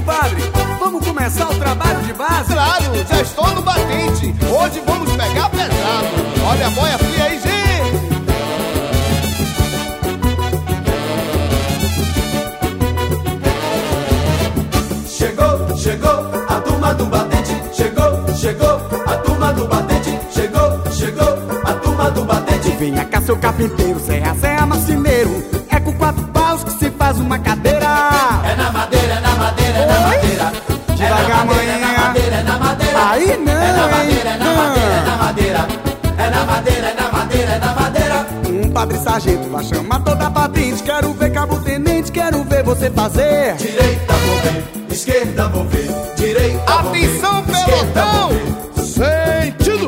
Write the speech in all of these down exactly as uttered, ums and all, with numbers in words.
compadre, vamos começar o trabalho de base? Claro, já estou no batente. Hoje vamos pegar pesado. Olha a boia fria aí, gente. Chegou, chegou a turma do batente. Chegou, chegou a turma do batente. Chegou, chegou a turma do batente. Venha cá, seu carpinteiro, serra, serra, marceneiro. É com quatro paus que se faz uma cadeira. É na madeira, é na madeira, é na madeira. Devagar, manhã. É na madeira, é na madeira. Aí não, É na madeira, é hein? na madeira, é na madeira. É na madeira, é na madeira, é na madeira. Um padre sargento vai chamar toda a patente. Quero ver cabo tenente, quero ver você fazer. Direita vou ver, esquerda vou ver. Direita vou ver, Atenção, esquerda vou pelotão. ver. Sentido.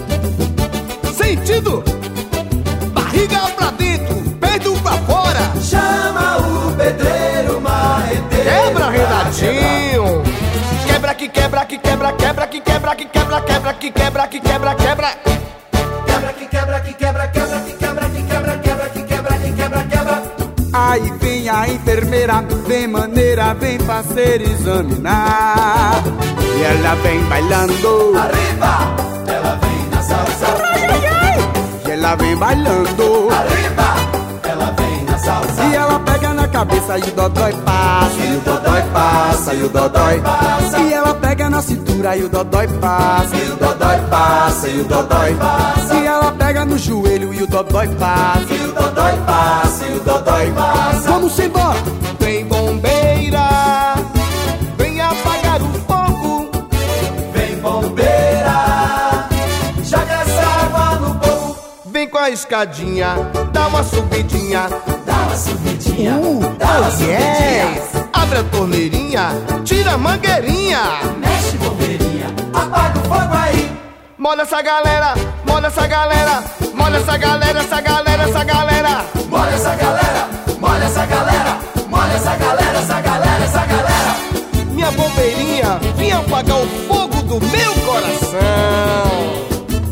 Sentido. Barriga pra dentro, peito pra fora. Chama o pedreiro marreteiro. Quebra, Renatinho. Quebra que quebra que quebra, quebra que quebra que quebra, quebra que quebra que quebra, quebra. Quebra que quebra que quebra, quebra que quebra que quebra, quebra que quebra que quebra, quebra. Aí vem a enfermeira, vem maneira, vem parceiro examinar. E ela vem bailando, Arriba, ela vem na salsa. e ela vem bailando. Arriba, ela vem na salsa. E ela pega na cabeça e o dodói passa, e o dodói passa, e o dodói passa. E ela pega na cintura e o dodói passa, E o dodói passa, e o dodói passa. e ela pega no joelho e o dodói passa. E o dodói passa, e o dodói passa. Vamos embora! Vem bombeira, vem apagar o fogo. Vem bombeira, joga essa água no povo. Vem com a escadinha, dá uma subidinha. Dá uma subidinha, Uh, dá uma oh, subidinha. yes. Abre a torneirinha, tira a mangueirinha. Mexe bombeirinha, apaga o fogo aí. Molha essa galera, molha essa galera, molha essa galera, essa galera, essa galera. Molha essa galera, molha essa galera. Molha essa galera, essa galera, essa galera. Minha bombeirinha, vem apagar o fogo do meu coração.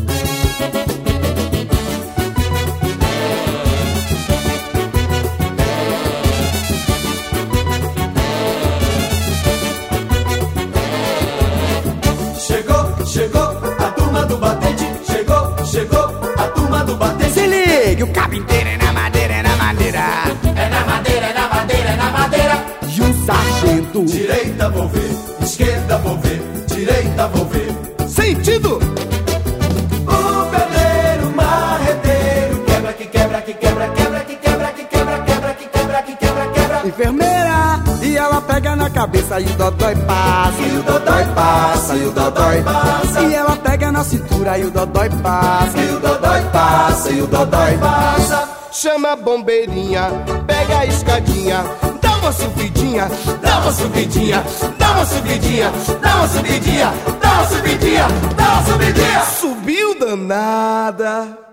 Chegou, chegou a turma do batente. Chegou, chegou a turma do batente. Se ligue, o cabo inteiro é na madeira, é na madeira. É na madeira, é na madeira, é na madeira. E o sargento Direita vou ver, esquerda vou ver, direita vou ver. Sentido. O pedreiro marreteiro quebra que quebra que quebra, quebra que quebra que quebra, quebra que quebra que quebra, quebra. enfermeira, e ela pega na cabeça e o dodói passa, E o dodói passa, e o dodói passa. e ela pega na cintura e o dodói passa. E o dodói passa, e o dodói passa. Chama a bombeirinha, pega a escadinha, dá uma subidinha, dá uma subidinha, dá uma subidinha, dá uma subidinha, dá uma subidinha, dá uma subidinha. Subiu danada.